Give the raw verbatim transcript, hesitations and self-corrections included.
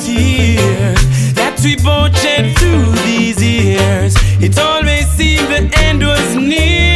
tears that we both shed through these years. It always seemed the end was near.